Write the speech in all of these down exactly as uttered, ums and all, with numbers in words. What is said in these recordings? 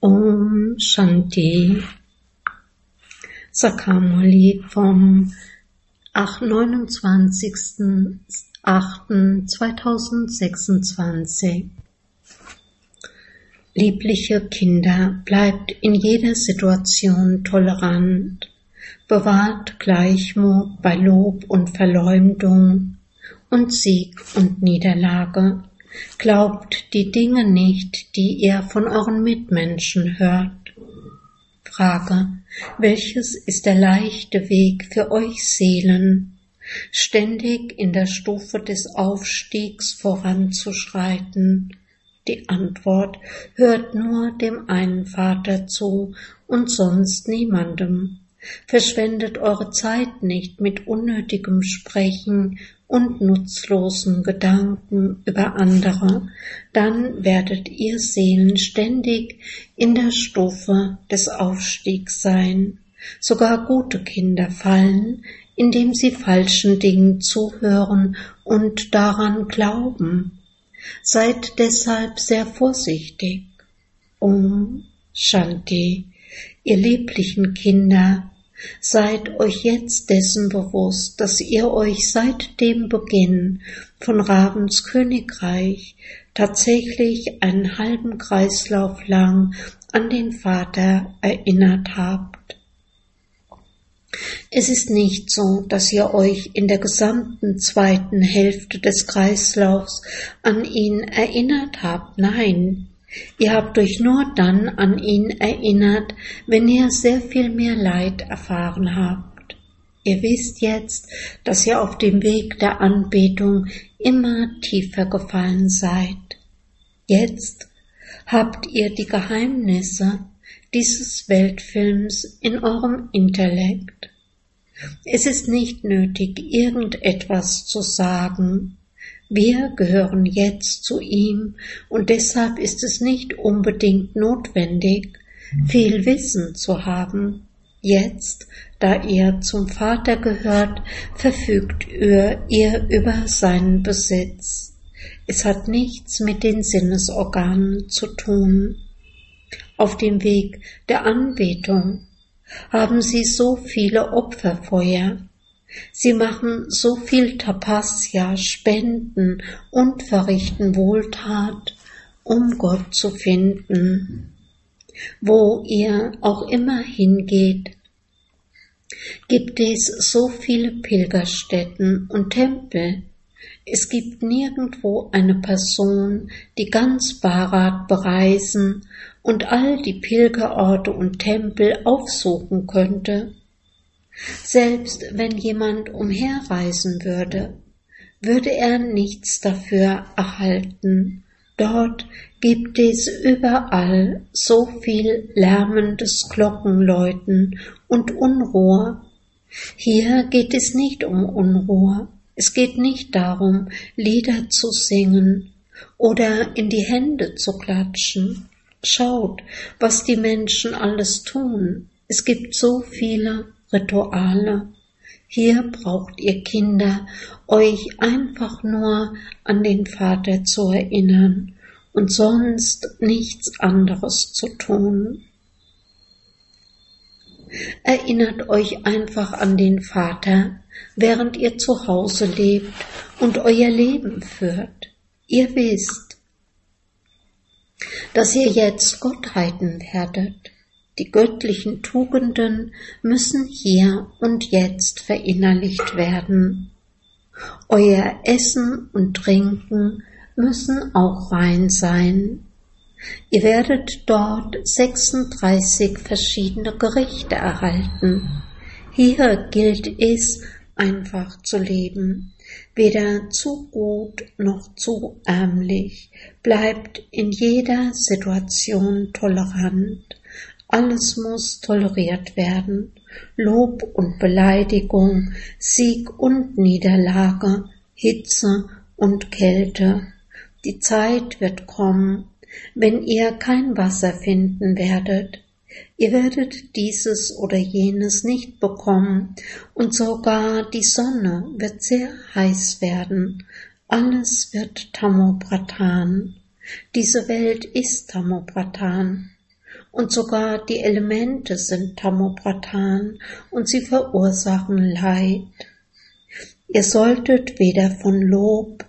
Om Shanti. Sakamuli vom neunundzwanzigsten achten zweitausendsechsundzwanzig. Liebliche Kinder, bleibt in jeder Situation tolerant, bewahrt Gleichmut bei Lob und Verleumdung und Sieg und Niederlage. Glaubt die Dinge nicht, die ihr von euren Mitmenschen hört. Frage: Welches ist der leichte Weg für euch Seelen, ständig in der Stufe des Aufstiegs voranzuschreiten? Die Antwort: Hört nur dem einen Vater zu und sonst niemandem. Verschwendet eure Zeit nicht mit unnötigem Sprechen und nutzlosen Gedanken über andere, dann werdet ihr Seelen ständig in der Stufe des Aufstiegs sein. Sogar gute Kinder fallen, indem sie falschen Dingen zuhören und daran glauben. Seid deshalb sehr vorsichtig. Om Shanti. Ihr lieblichen Kinder, seid euch jetzt dessen bewusst, dass ihr euch seit dem Beginn von Ravens Königreich tatsächlich einen halben Kreislauf lang an den Vater erinnert habt. Es ist nicht so, dass ihr euch in der gesamten zweiten Hälfte des Kreislaufs an ihn erinnert habt. Nein, ihr habt euch nur dann an ihn erinnert, wenn ihr sehr viel mehr Leid erfahren habt. Ihr wisst jetzt, dass ihr auf dem Weg der Anbetung immer tiefer gefallen seid. Jetzt habt ihr die Geheimnisse dieses Weltfilms in eurem Intellekt. Es ist nicht nötig, irgendetwas zu sagen. Wir gehören jetzt zu ihm und deshalb ist es nicht unbedingt notwendig, viel Wissen zu haben. Jetzt, da ihr zum Vater gehört, verfügt ihr über seinen Besitz. Es hat nichts mit den Sinnesorganen zu tun. Auf dem Weg der Anbetung haben sie so viele Opferfeuer. Sie machen so viel Tapasya, Spenden und verrichten Wohltat, um Gott zu finden. Wo ihr auch immer hingeht, gibt es so viele Pilgerstätten und Tempel. Es gibt nirgendwo eine Person, die ganz Bharat bereisen und all die Pilgerorte und Tempel aufsuchen könnte. Selbst wenn jemand umherreisen würde, würde er nichts dafür erhalten. Dort gibt es überall so viel lärmendes Glockenläuten und Unruhe. Hier geht es nicht um Unruhe. Es geht nicht darum, Lieder zu singen oder in die Hände zu klatschen. Schaut, was die Menschen alles tun. Es gibt so viele Rituale. Hier braucht ihr Kinder, euch einfach nur an den Vater zu erinnern und sonst nichts anderes zu tun. Erinnert euch einfach an den Vater, während ihr zu Hause lebt und euer Leben führt. Ihr wisst, dass ihr jetzt Gottheiten werdet. Die göttlichen Tugenden müssen hier und jetzt verinnerlicht werden. Euer Essen und Trinken müssen auch rein sein. Ihr werdet dort sechsunddreißig verschiedene Gerichte erhalten. Hier gilt es, einfach zu leben, weder zu gut noch zu ärmlich. Bleibt in jeder Situation tolerant. Alles muss toleriert werden. Lob und Beleidigung, Sieg und Niederlage, Hitze und Kälte. Die Zeit wird kommen, wenn ihr kein Wasser finden werdet. Ihr werdet dieses oder jenes nicht bekommen und sogar die Sonne wird sehr heiß werden. Alles wird Tamopradhan. Diese Welt ist Tamopradhan. und sogar die Elemente sind Tamopradhan und sie verursachen Leid. Ihr solltet weder von Lob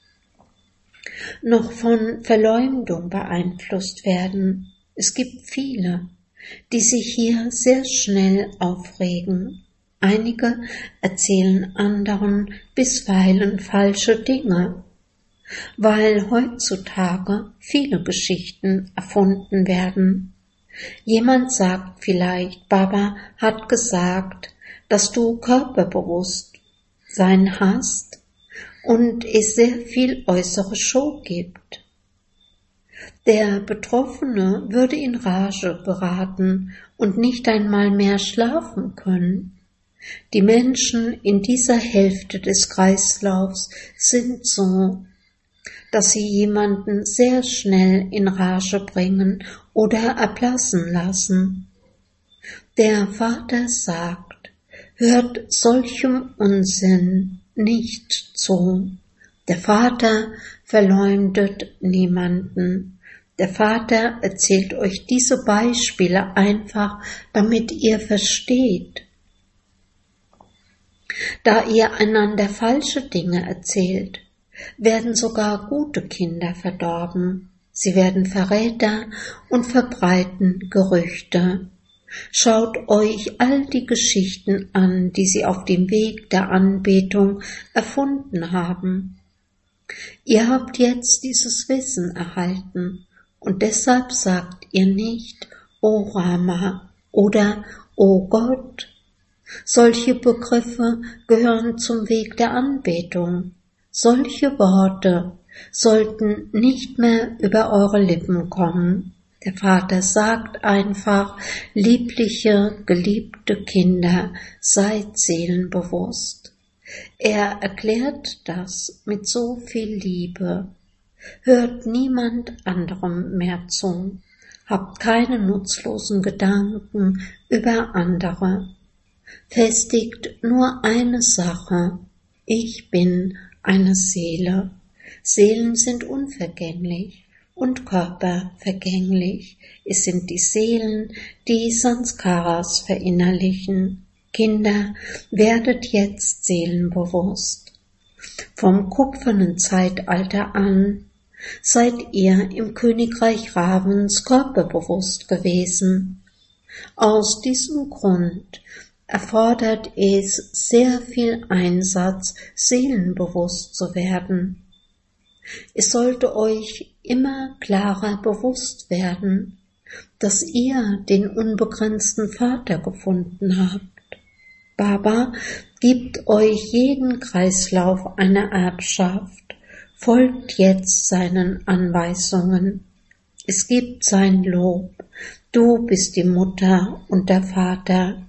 noch von Verleumdung beeinflusst werden. Es gibt viele, die sich hier sehr schnell aufregen. Einige erzählen anderen bisweilen falsche Dinge, weil heutzutage viele Geschichten erfunden werden. Jemand sagt vielleicht, Baba hat gesagt, dass du Körperbewusstsein hast und es sehr viel äußere Show gibt. Der Betroffene würde in Rage geraten und nicht einmal mehr schlafen können. Die Menschen in dieser Hälfte des Kreislaufs sind so, dass sie jemanden sehr schnell in Rage bringen oder erblassen lassen. Der Vater sagt, hört solchem Unsinn nicht zu. Der Vater verleumdet niemanden. Der Vater erzählt euch diese Beispiele einfach, damit ihr versteht. Da ihr einander falsche Dinge erzählt, werden sogar gute Kinder verdorben. Sie werden Verräter und verbreiten Gerüchte. Schaut euch all die Geschichten an, die sie auf dem Weg der Anbetung erfunden haben. Ihr habt jetzt dieses Wissen erhalten und deshalb sagt ihr nicht, O Rama oder O Gott. Solche Begriffe gehören zum Weg der Anbetung. Solche Worte sollten nicht mehr über eure Lippen kommen. Der Vater sagt einfach, liebliche, geliebte Kinder, seid seelenbewusst. Er erklärt das mit so viel Liebe. Hört niemand anderem mehr zu. Habt keine nutzlosen Gedanken über andere. Festigt nur eine Sache. Ich bin eine Seele. Seelen sind unvergänglich und Körper vergänglich. Es sind die Seelen, die Sanskaras verinnerlichen. Kinder, werdet jetzt seelenbewusst. Vom kupfernen Zeitalter an seid ihr im Königreich Ravens körperbewusst gewesen. Aus diesem Grund erfordert es sehr viel Einsatz, seelenbewusst zu werden. Es sollte euch immer klarer bewusst werden, dass ihr den unbegrenzten Vater gefunden habt. Baba gibt euch jeden Kreislauf eine Erbschaft, folgt jetzt seinen Anweisungen. Es gibt sein Lob, du bist die Mutter und der Vater.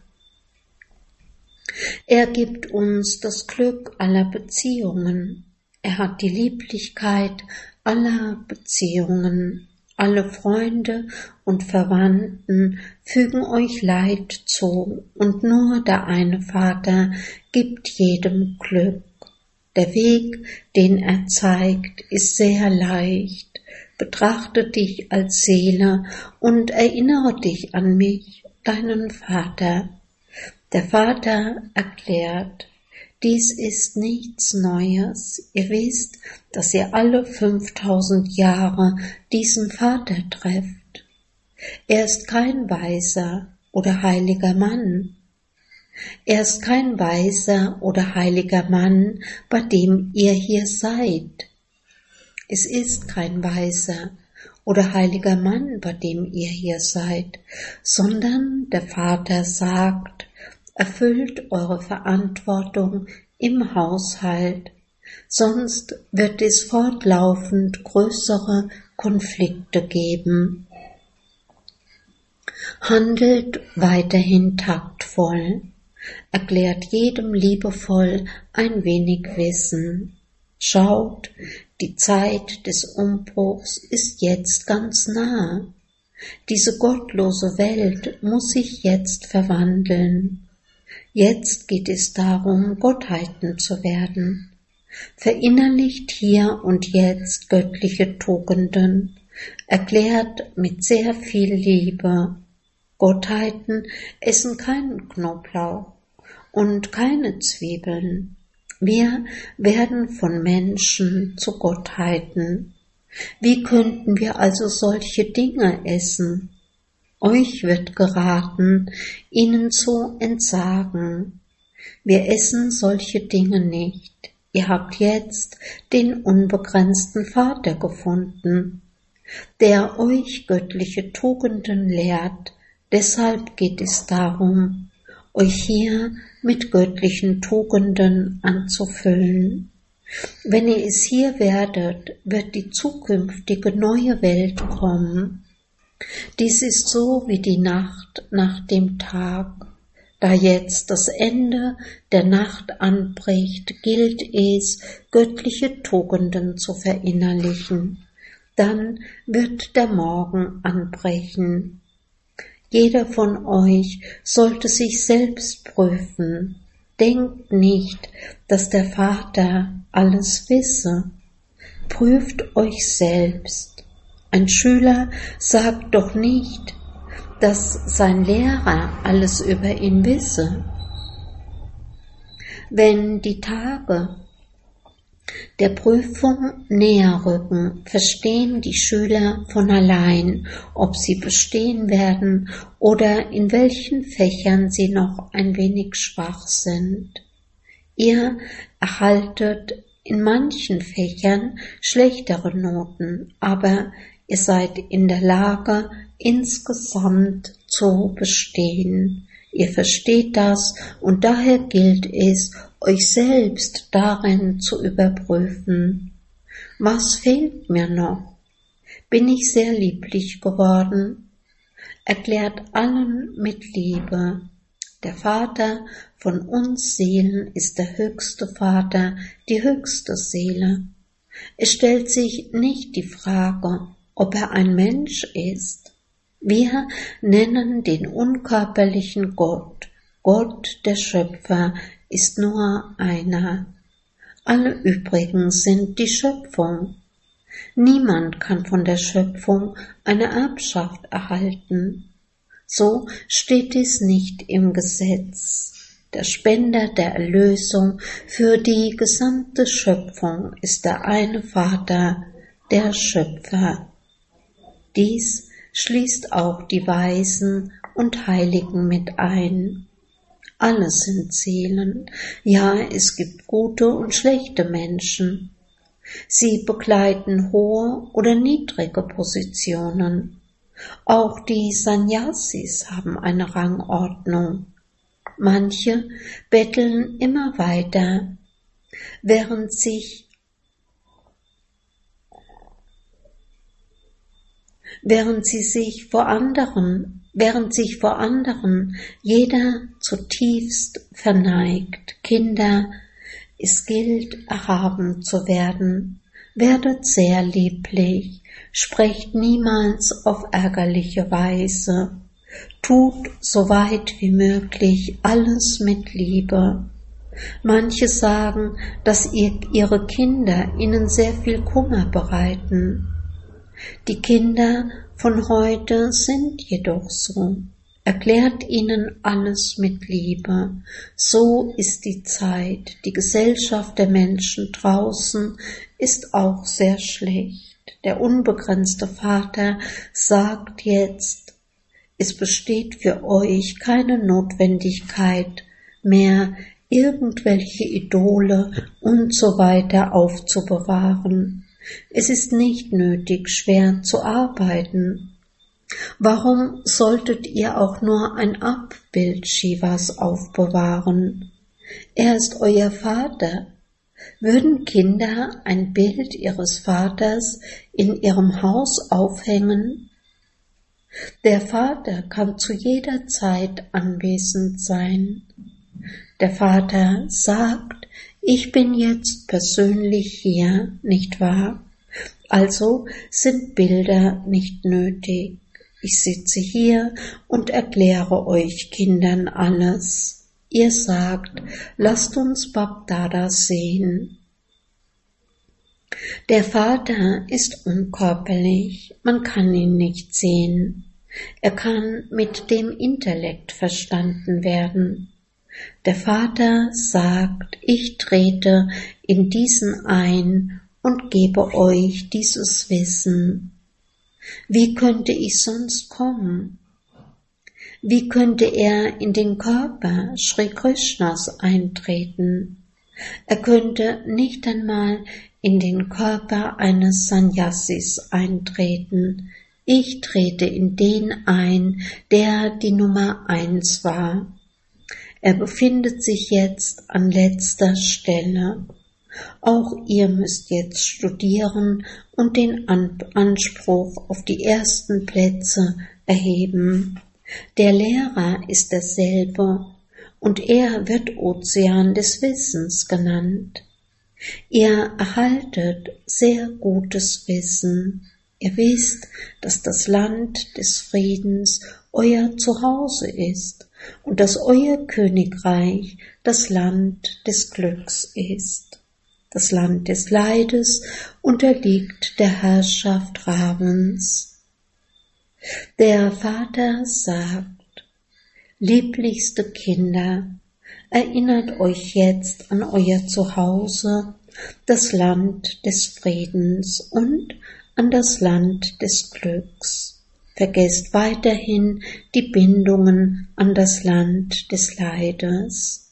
Er gibt uns das Glück aller Beziehungen. Er hat die Lieblichkeit aller Beziehungen. Alle Freunde und Verwandten fügen euch Leid zu und nur der eine Vater gibt jedem Glück. Der Weg, den er zeigt, ist sehr leicht. Betrachte dich als Seele und erinnere dich an mich, deinen Vater. Der Vater erklärt, dies ist nichts Neues. Ihr wisst, dass ihr alle fünftausend Jahre diesen Vater trefft. Er ist kein weiser oder heiliger Mann. Er ist kein weiser oder heiliger Mann, bei dem ihr hier seid. Es ist kein weiser oder heiliger Mann, bei dem ihr hier seid, sondern der Vater sagt, erfüllt eure Verantwortung im Haushalt, sonst wird es fortlaufend größere Konflikte geben. Handelt weiterhin taktvoll, erklärt jedem liebevoll ein wenig Wissen. Schaut, die Zeit des Umbruchs ist jetzt ganz nah. Diese gottlose Welt muss sich jetzt verwandeln. Jetzt geht es darum, Gottheiten zu werden. Verinnerlicht hier und jetzt göttliche Tugenden. erklärt mit sehr viel Liebe. Gottheiten essen keinen Knoblauch und keine Zwiebeln. Wir werden von Menschen zu Gottheiten. Wie könnten wir also solche Dinge essen? Euch wird geraten, ihnen zu entsagen. Wir essen solche Dinge nicht. Ihr habt jetzt den unbegrenzten Vater gefunden, der euch göttliche Tugenden lehrt. Deshalb geht es darum, euch hier mit göttlichen Tugenden anzufüllen. Wenn ihr es hier werdet, wird die zukünftige neue Welt kommen. Dies ist so wie die Nacht nach dem Tag. Da jetzt das Ende der Nacht anbricht, gilt es, göttliche Tugenden zu verinnerlichen. Dann wird der Morgen anbrechen. Jeder von euch sollte sich selbst prüfen. Denkt nicht, dass der Vater alles wisse. Prüft euch selbst. Ein Schüler sagt doch nicht, dass sein Lehrer alles über ihn wisse. Wenn die Tage der Prüfung näher rücken, verstehen die Schüler von allein, ob sie bestehen werden oder in welchen Fächern sie noch ein wenig schwach sind. Ihr erhaltet in manchen Fächern schlechtere Noten, aber ihr seid in der Lage, insgesamt zu bestehen. Ihr versteht das und daher gilt es, euch selbst darin zu überprüfen. Was fehlt mir noch? Bin ich sehr lieblich geworden? Erklärt allen mit Liebe. Der Vater von uns Seelen ist der höchste Vater, die höchste Seele. Es stellt sich nicht die Frage, ob er ein Mensch ist. Wir nennen den unkörperlichen Gott. Gott, der Schöpfer, ist nur einer. Alle übrigen sind die Schöpfung. Niemand kann von der Schöpfung eine Erbschaft erhalten. So steht es nicht im Gesetz. Der Spender der Erlösung für die gesamte Schöpfung ist der eine Vater, der Schöpfer. Dies schließt auch die Weisen und Heiligen mit ein. Alle sind Seelen, ja, es gibt gute und schlechte Menschen. Sie bekleiden hohe oder niedrige Positionen. Auch die Sannyasis haben eine Rangordnung. Manche betteln immer weiter, während sich während sie sich vor anderen, während sich vor anderen jeder zutiefst verneigt. Kinder, es gilt, erhaben zu werden. Werdet sehr lieblich, sprecht niemals auf ärgerliche Weise. Tut so weit wie möglich alles mit Liebe. Manche sagen, dass ihr, ihre Kinder ihnen sehr viel Kummer bereiten. Die Kinder von heute sind jedoch so. Erklärt ihnen alles mit Liebe. So ist die Zeit. Die Gesellschaft der Menschen draußen ist auch sehr schlecht. Der unbegrenzte Vater sagt jetzt, es besteht für euch keine Notwendigkeit mehr, irgendwelche Idole und so weiter aufzubewahren. Es ist nicht nötig, schwer zu arbeiten. Warum solltet ihr auch nur ein Abbild Shivas aufbewahren? Er ist euer Vater. Würden Kinder ein Bild ihres Vaters in ihrem Haus aufhängen? Der Vater kann zu jeder Zeit anwesend sein. Der Vater sagt, ich bin jetzt persönlich hier, nicht wahr? Also sind Bilder nicht nötig. Ich sitze hier und erkläre euch Kindern alles. Ihr sagt, lasst uns Bab Dada sehen. Der Vater ist unkörperlich, man kann ihn nicht sehen. Er kann mit dem Intellekt verstanden werden. Der Vater sagt, ich trete in diesen ein und gebe euch dieses Wissen. Wie könnte ich sonst kommen? Wie könnte er in den Körper Sri Krishnas eintreten? Er könnte nicht einmal in den Körper eines Sannyasis eintreten. Ich trete in den ein, der die Nummer eins war. Er befindet sich jetzt an letzter Stelle. Auch ihr müsst jetzt studieren und den Anspruch auf die ersten Plätze erheben. Der Lehrer ist derselbe und er wird Ozean des Wissens genannt. Ihr erhaltet sehr gutes Wissen. Ihr wisst, dass das Land des Friedens euer Zuhause ist und dass euer Königreich das Land des Glücks ist. Das Land des Leides unterliegt der Herrschaft Ravens. Der Vater sagt, lieblichste Kinder, erinnert euch jetzt an euer Zuhause, das Land des Friedens und an das Land des Glücks. Vergesst weiterhin die Bindungen an das Land des Leides.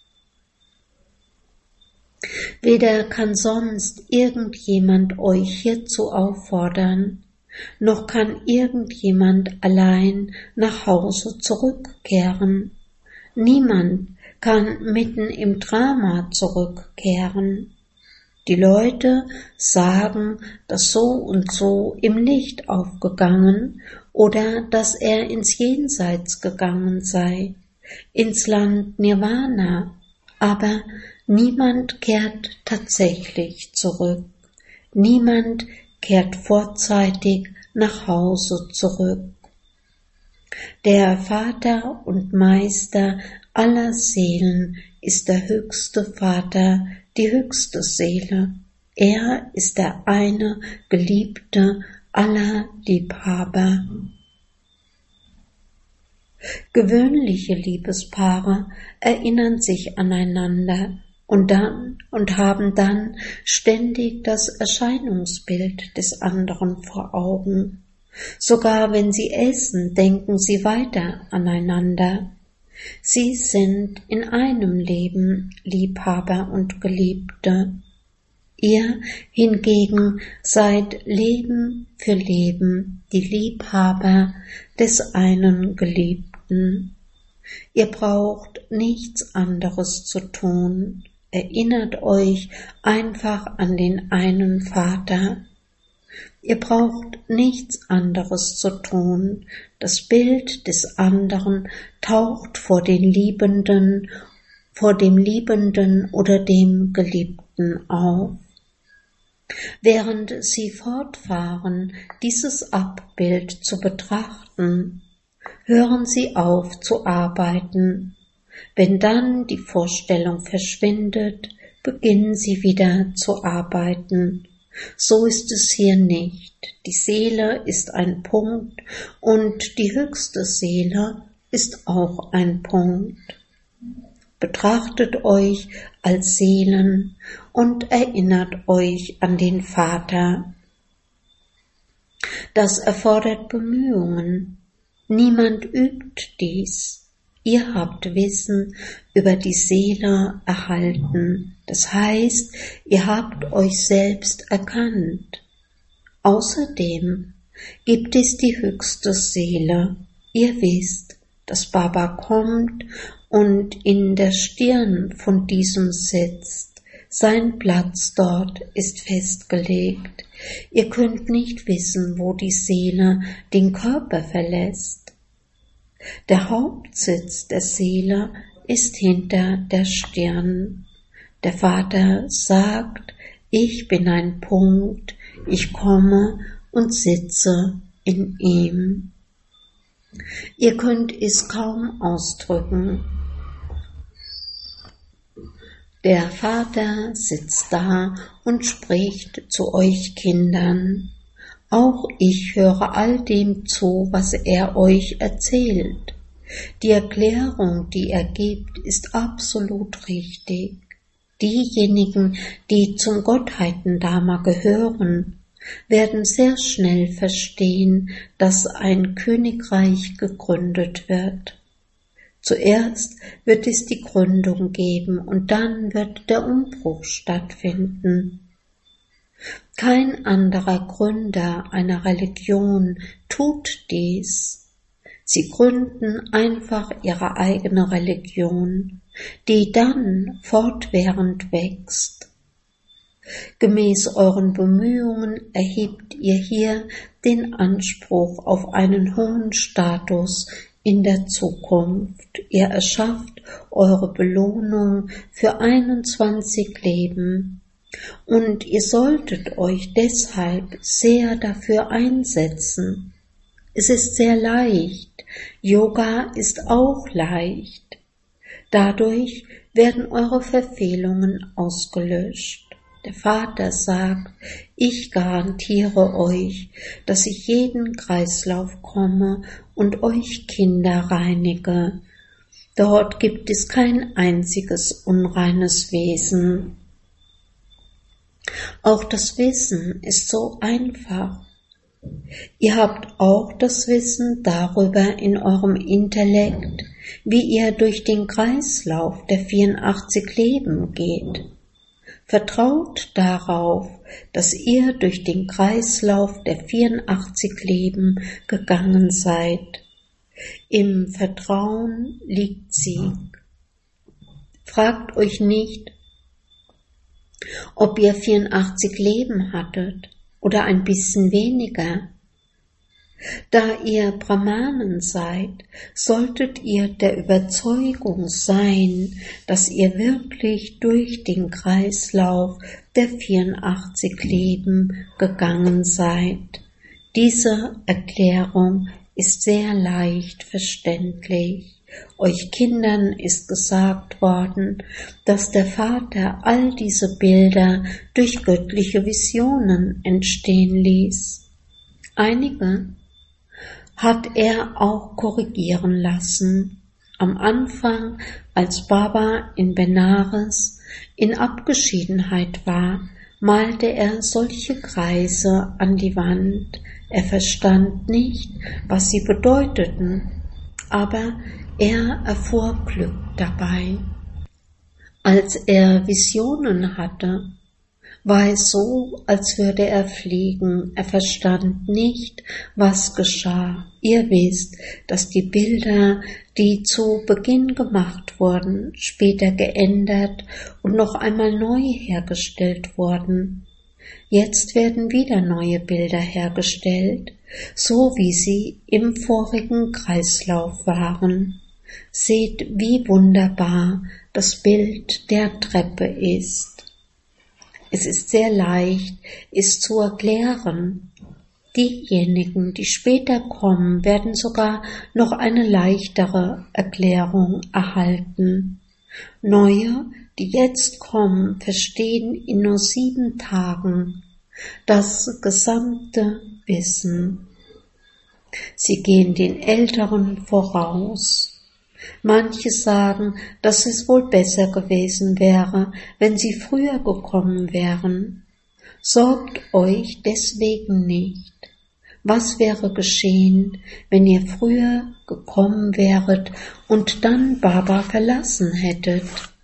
Weder kann sonst irgendjemand euch hierzu auffordern, noch kann irgendjemand allein nach Hause zurückkehren. Niemand kann mitten im Drama zurückkehren. Die Leute sagen, dass so und so im Licht aufgegangen oder dass er ins Jenseits gegangen sei, ins Land Nirvana, aber niemand kehrt tatsächlich zurück. Niemand kehrt vorzeitig nach Hause zurück. Der Vater und Meister aller Seelen ist der höchste Vater, die höchste Seele. Er ist der eine Geliebte aller Liebhaber. Gewöhnliche Liebespaare erinnern sich aneinander und dann und haben dann ständig das Erscheinungsbild des anderen vor Augen. Sogar wenn sie essen, denken sie weiter aneinander. Sie sind in einem Leben Liebhaber und Geliebte. Ihr hingegen seid Leben für Leben die Liebhaber des einen Geliebten. Ihr braucht nichts anderes zu tun. Erinnert euch einfach an den einen Vater. Ihr braucht nichts anderes zu tun. Das Bild des anderen taucht vor den Liebenden, vor dem Liebenden oder dem Geliebten auf. Während sie fortfahren, dieses Abbild zu betrachten, hören sie auf zu arbeiten. Wenn dann die Vorstellung verschwindet, beginnen sie wieder zu arbeiten. So ist es hier nicht. Die Seele ist ein Punkt und die höchste Seele ist auch ein Punkt. Betrachtet euch als Seelen und erinnert euch an den Vater. Das erfordert Bemühungen. Niemand übt dies. Ihr habt Wissen über die Seele erhalten. Das heißt, ihr habt euch selbst erkannt. Außerdem gibt es die höchste Seele. Ihr wisst, dass Baba kommt und in der Stirn von diesem sitzt. Sein Platz dort ist festgelegt. Ihr könnt nicht wissen, wo die Seele den Körper verlässt. Der Hauptsitz der Seele ist hinter der Stirn. Der Vater sagt, ich bin ein Punkt, ich komme und sitze in ihm. Ihr könnt es kaum ausdrücken. Der Vater sitzt da und spricht zu euch Kindern. Auch ich höre all dem zu, was er euch erzählt. Die Erklärung, die er gibt, ist absolut richtig. Diejenigen, die zum Gottheitendharma gehören, werden sehr schnell verstehen, dass ein Königreich gegründet wird. Zuerst wird es die Gründung geben und dann wird der Umbruch stattfinden. Kein anderer Gründer einer Religion tut dies. Sie gründen einfach ihre eigene Religion, die dann fortwährend wächst. Gemäß euren Bemühungen erhebt ihr hier den Anspruch auf einen hohen Status in der Zukunft. Ihr erschafft eure Belohnung für einundzwanzig Leben und ihr solltet euch deshalb sehr dafür einsetzen. Es ist sehr leicht, Yoga ist auch leicht. Dadurch werden eure Verfehlungen ausgelöscht. Der Vater sagt, ich garantiere euch, dass ich jeden Kreislauf komme und euch Kinder reinige. Dort gibt es kein einziges unreines Wesen. Auch das Wissen ist so einfach. Ihr habt auch das Wissen darüber in eurem Intellekt, wie ihr durch den Kreislauf der vierundachtzig Leben geht. Vertraut darauf, dass ihr durch den Kreislauf der vierundachtzig Leben gegangen seid. Im Vertrauen liegt Sieg. Fragt euch nicht, ob ihr vierundachtzig Leben hattet oder ein bisschen weniger. Da ihr Brahmanen seid, solltet ihr der Überzeugung sein, dass ihr wirklich durch den Kreislauf der vierundachtzig Leben gegangen seid. Diese Erklärung ist sehr leicht verständlich. Euch Kindern ist gesagt worden, dass der Vater all diese Bilder durch göttliche Visionen entstehen ließ. Einige hat er auch korrigieren lassen. Am Anfang, als Baba in Benares in Abgeschiedenheit war, malte er solche Kreise an die Wand. Er verstand nicht, was sie bedeuteten, aber er erfuhr Glück dabei. Als er Visionen hatte, war es so, als würde er fliegen. Er verstand nicht, was geschah. Ihr wisst, dass die Bilder, die zu Beginn gemacht wurden, später geändert und noch einmal neu hergestellt wurden. Jetzt werden wieder neue Bilder hergestellt, so wie sie im vorigen Kreislauf waren. Seht, wie wunderbar das Bild der Treppe ist. Es ist sehr leicht, es zu erklären. Diejenigen, die später kommen, werden sogar noch eine leichtere Erklärung erhalten. Neue, die jetzt kommen, verstehen in nur sieben Tagen das gesamte Wissen. Sie gehen den Älteren voraus. Manche sagen, dass es wohl besser gewesen wäre, wenn sie früher gekommen wären. Sorgt euch deswegen nicht. Was wäre geschehen, wenn ihr früher gekommen wäret und dann Baba verlassen hättet?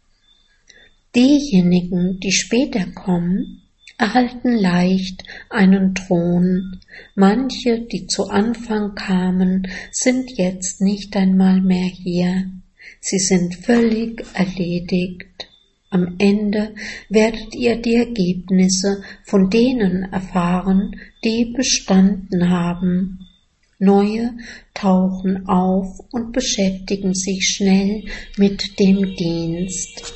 Diejenigen, die später kommen, erhalten leicht einen Thron. Manche, die zu Anfang kamen, sind jetzt nicht einmal mehr hier. Sie sind völlig erledigt. Am Ende werdet ihr die Ergebnisse von denen erfahren, die bestanden haben. Neue tauchen auf und beschäftigen sich schnell mit dem Dienst.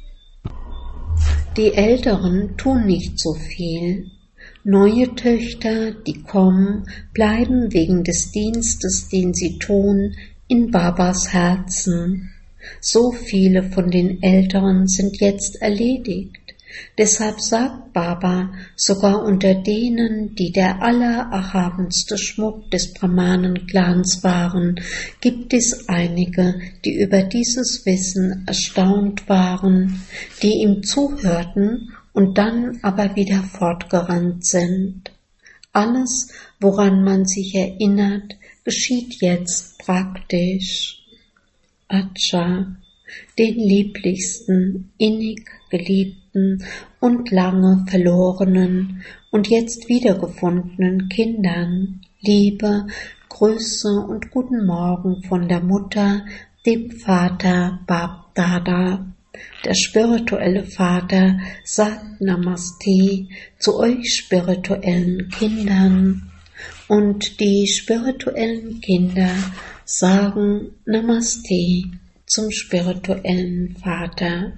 Die Älteren tun nicht so viel. Neue Töchter, die kommen, bleiben wegen des Dienstes, den sie tun, in Babas Herzen. So viele von den Älteren sind jetzt erledigt. Deshalb sagt Baba, sogar unter denen, die der allererhabenste Schmuck des Brahmanen-Clans waren, gibt es einige, die über dieses Wissen erstaunt waren, die ihm zuhörten und dann aber wieder fortgerannt sind. Alles, woran man sich erinnert, geschieht jetzt praktisch. Acha, den lieblichsten, innig geliebten und lange verlorenen und jetzt wiedergefundenen Kindern, Liebe, Grüße und guten Morgen von der Mutter, dem Vater Bab Dada. Der spirituelle Vater sagt Namaste zu euch spirituellen Kindern und die spirituellen Kinder sagen Namaste zum spirituellen Vater.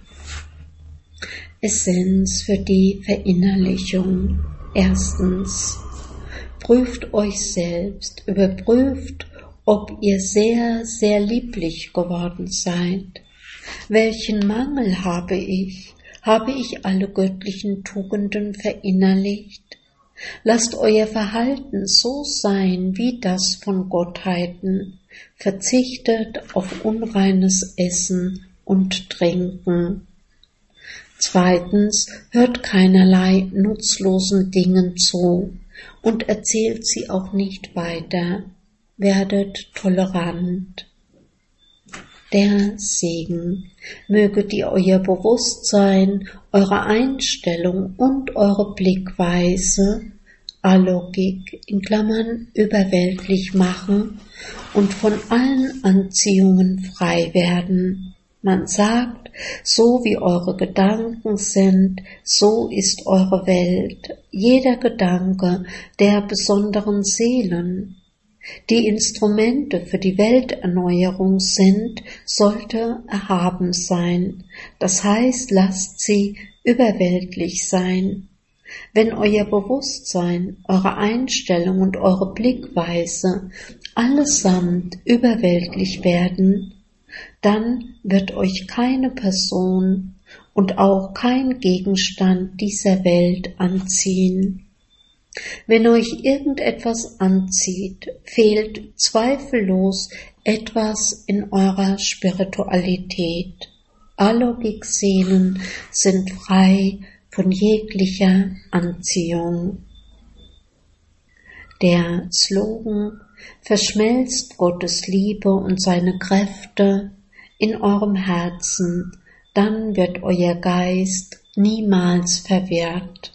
Essenz für die Verinnerlichung. Erstens, prüft euch selbst, überprüft, ob ihr sehr, sehr lieblich geworden seid. Welchen Mangel habe ich? Habe ich alle göttlichen Tugenden verinnerlicht? Lasst euer Verhalten so sein wie das von Gottheiten. Verzichtet auf unreines Essen und Trinken. Zweitens, hört keinerlei nutzlosen Dingen zu und erzählt sie auch nicht weiter. Werdet tolerant. Der Segen. Möget ihr euer Bewusstsein, eure Einstellung und eure Blickweise, Alogik in Klammern überweltlich machen und von allen Anziehungen frei werden. Man sagt, so wie eure Gedanken sind, so ist eure Welt, jeder Gedanke der besonderen Seelen. Die Instrumente für die Welterneuerung sind, sollte erhaben sein, das heißt, lasst sie überweltlich sein. Wenn euer Bewusstsein, eure Einstellung und eure Blickweise allesamt überweltlich werden, dann wird euch keine Person und auch kein Gegenstand dieser Welt anziehen. Wenn euch irgendetwas anzieht, fehlt zweifellos etwas in eurer Spiritualität. Alogik-Seelen sind frei von jeglicher Anziehung. Der Slogan: Verschmelzt Gottes Liebe und seine Kräfte in eurem Herzen, dann wird euer Geist niemals verwirrt.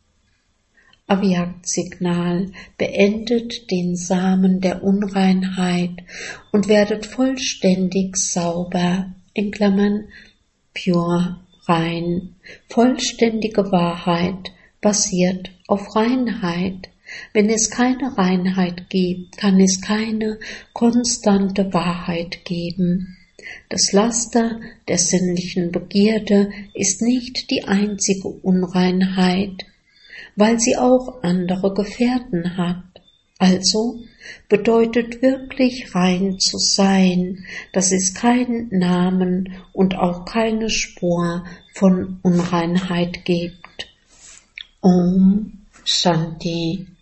Avyakt-Signal: Beendet den Samen der Unreinheit und werdet vollständig sauber, in Klammern pure, rein. Vollständige Wahrheit basiert auf Reinheit. Wenn es keine Reinheit gibt, kann es keine konstante Wahrheit geben. Das Laster der sinnlichen Begierde ist nicht die einzige Unreinheit, weil sie auch andere Gefährten hat. Also bedeutet wirklich rein zu sein, dass es keinen Namen und auch keine Spur von Unreinheit gibt. Om Shanti.